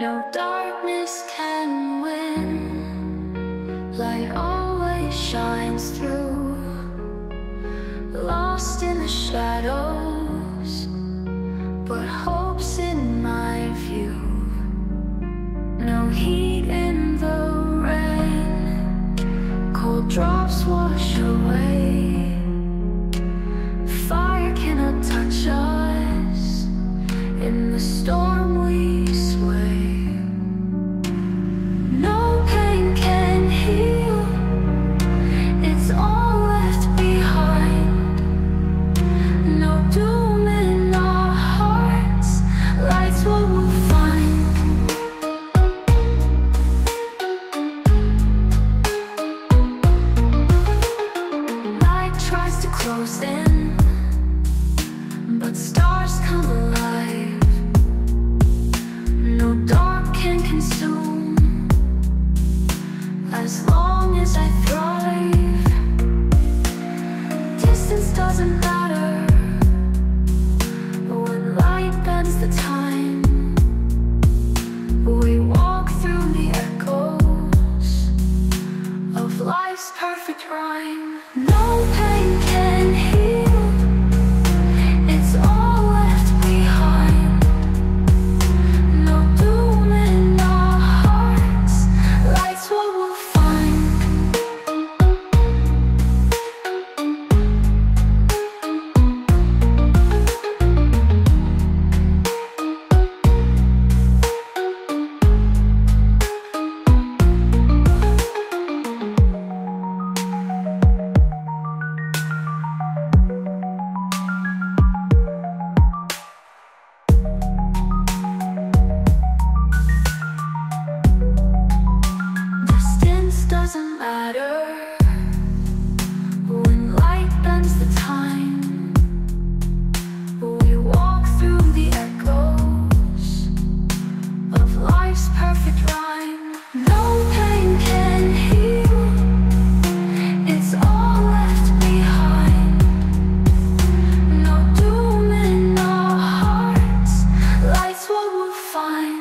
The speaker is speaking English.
No darkness can win. Light always shines through. Lost in the shadows, but hope's in my view. No heat in the rain, cold drops wash away. Fire cannot touch us, in the storm we sway. No pain can heal, it's all left behind. No doom in our hearts, light's what we'll find. Light tries to close in, but stars come alive. No dark can consume, as long as I thrive. Distance doesn't matter when light bends the time. We walk through the echoes of life's perfect rhyme. No pain can heal, it's all left behind. No doom in our hearts, light's what we'll find. Distance doesn't matter when light bends the time. We walk through the echoes of life's perfect rhyme. No pain can heal, it's all left behind. No doom in our hearts, light's what we'll find.